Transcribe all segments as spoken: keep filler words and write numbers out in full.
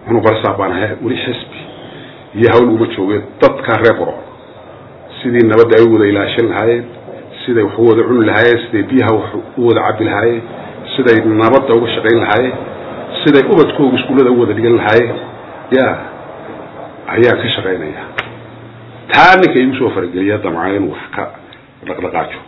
أنا برصاب أنا ولي حسبي يهول ومتشوقت تذكر ربع سيدي النبض عود إلى شل هاي سيدي وحود عل هاي سيدي بيها وحود عبد الهاي سيدي النبض عود شغال هاي سيدي أبد كوب سكول عود اللي قال هاي يا هيا كشغالين يا تاني كي يمشوا فرق اليد معين وحكا لقلقاتشو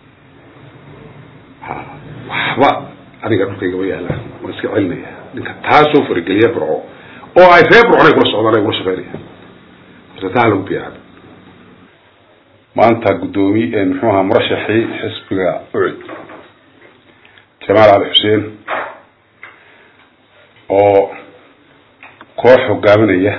ها وحبا أنا قلت لك ويا لا ونسك علمي إنك تاسو فرق اليد برعو أو أي فبر عليك ولا صعود عليك ولا شغالين فتعالوا بيعد ما أنت قدومي إن حوها مرشحي حسب أعد جمال علي حسين أو كوح وقابنية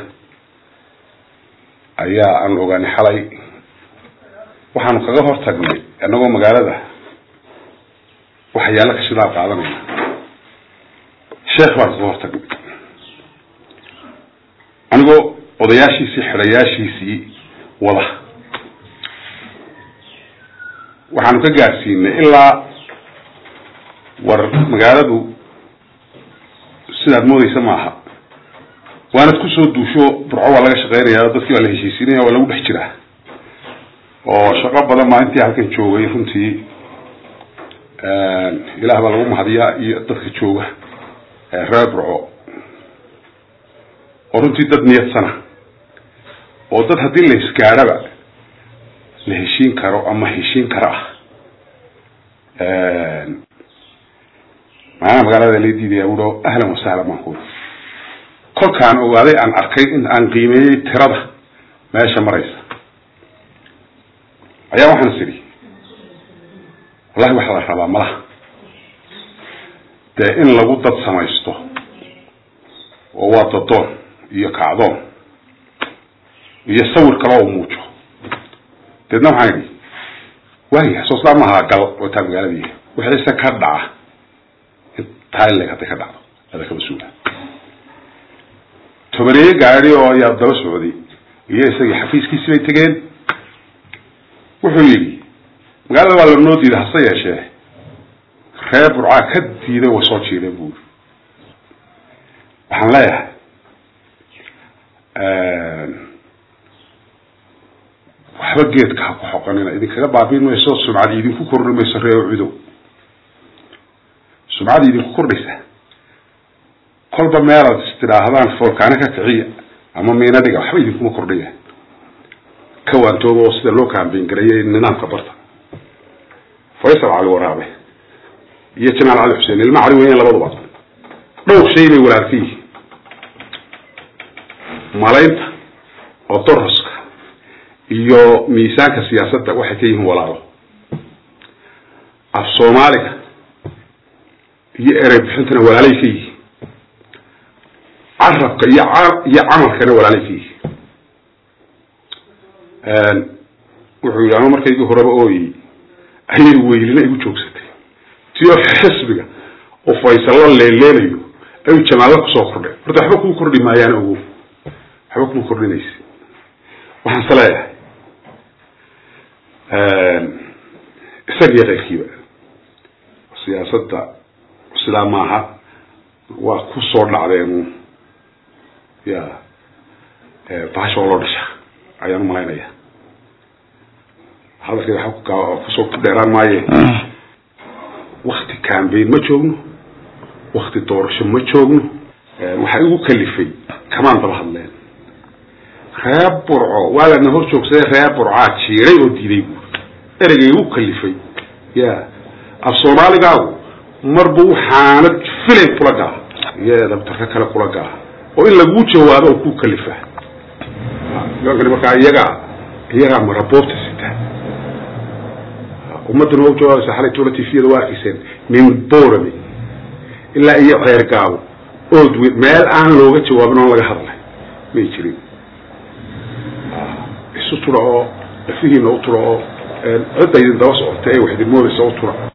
أيها أن أغاني حالي وحانو كغفر تقلي أنه مقالة وحيالك الشداء قادمين شيخ بارك غفر تقلي أنه odayaashiisii xirayaashiisii wada waxaanu ka gaarsiinay ilaa war magaaladu sidaad moodaysa maaha waanad ku soo duusho burco waa laga shaqeynayaa dadkii waa la heshiisiinaya waa lagu dhex jiraa oo shaqo badan ma intii halkan joogay runtii ilaah baa lagu mahadiyaa iyo dadka jooga reer burco oo runtii dad niyadsana oo dad hadii la iskaaraba la heshiin karo ama heshiin kara ee maana magaalada la diiday wado ahlan wa sahlan ma ku kolkaan ogaaday aan arkay in aan qiimeeyay tirada meesha maraysa ayaa waxaan siri wallahi waxa la rabaa malaha de in lagu dad samaysto oo waa doon iyo kacdoon iyo sawir kale oo muujo dadna waxay waay soo saamaha gal oo taa magaaladii wixii ka dhaca taayle ka ka dhacdo hada ka masuula tobanee gaari oo ya daba socday iyo isagii xafiiskiisa bay tageen wuxuu yiri magaalada waa la noo diiday hase yeeshee reer burca ka diiday oo soo jeeday buu waxaan leeyahay waxba geedka ku xoqanina idinkaga baabiin mayso sumcad idinku kordhimayso reeyo ciido sumcad idinku kordhaysa kolba meelaad istiraahadaan foolkaana ka kiciya ama meenadiga waxba idinku kordhiya kawaantoodo sida loo kaambin gareeyay nidaamka barta Faysal Ali Waraabe iyo Jamaal Ali Xuseen ilma cali weeyeen labaduba dhowr shay bay walaalkii malaynta oo toroska iyo miisaanka siyaasadda waxay ka yihiin walaalo af Soomaaliga iyo erey bixintana walaalay ka yihiin carabka iyo iyo camalkana walaalay ka yihiin een wuxuu yaano markay horaba ooyi ayay weylina igu joogsatay tiyo xisbiga oo Faysal leeleeyo ay Jamaal ku soo kordhay horta waxba ku kordhi maayaan ugu waxba ku kordhinaysa waxaan salaaya een isaga qeybkiiba siyaasadda sida maaha waa ku soo dhacdeen ya ee baasho loo dhasha ayaan malaynaya hadalka waxa ku ka ku soo dheeraan maaye waqti campaign ma joogno waqti doorasho ma joogno waxa igu kalifay kamaan daba hadleen reer burco wala na hor joogsaday reer burca jiiray oo diiday ereyga igu kalifay ya af Soomaaliga marbu xaalad filay kula gaa ya dabtarka kala kula gaa oo in lagu jawaabo ku kalifa yaani marka iyaga iyaga maraboobta sita ummaddu oo jawaab saxalay toolati fiida waaqiseen min boorami illa iyo xeer gaaw oo meel aan looga jawaabin oo laga hadlay may jirin isu turo fihi noo turo ee cidda idin daba socotay waxay moodaysaa u turo